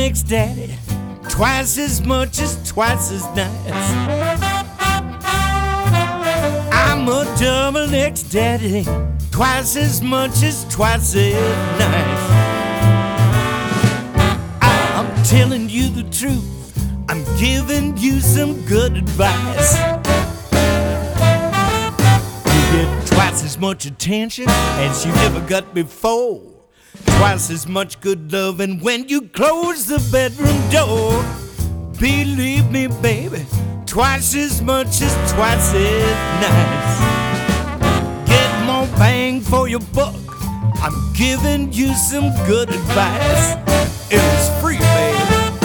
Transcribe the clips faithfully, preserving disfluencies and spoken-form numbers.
X daddy, twice as much as twice as nice. I'm a double X daddy, twice as much as twice as nice. I'm telling you the truth, I'm giving you some good advice. You get twice as much attention as you ever got before. Twice as much good loving when you close the bedroom door. Believe me, baby, twice as much as twice as nice. Get more bang for your buck, I'm giving you some good advice. It was free, baby.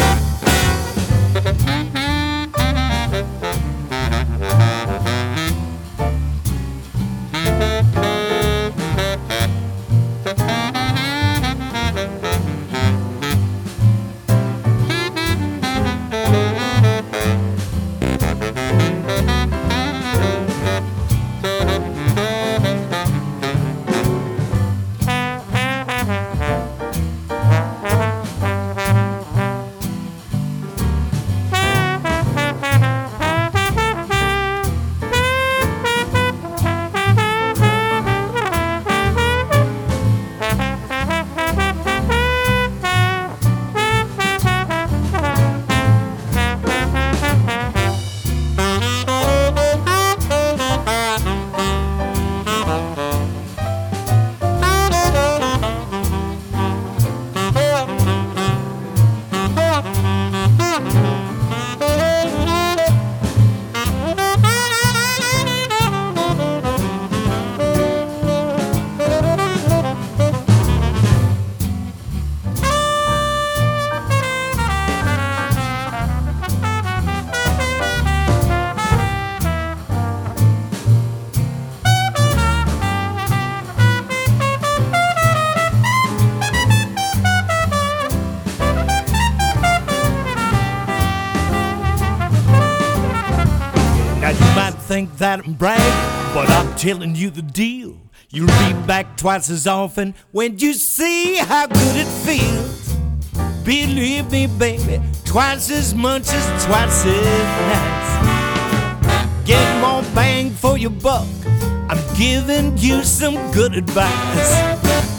Now you might think that I'm bragging, but I'm telling you the deal. You'll be back twice as often when you see how good it feels. Believe me, baby, twice as much as twice as nice. Get more bang for your buck, I'm giving you some good advice.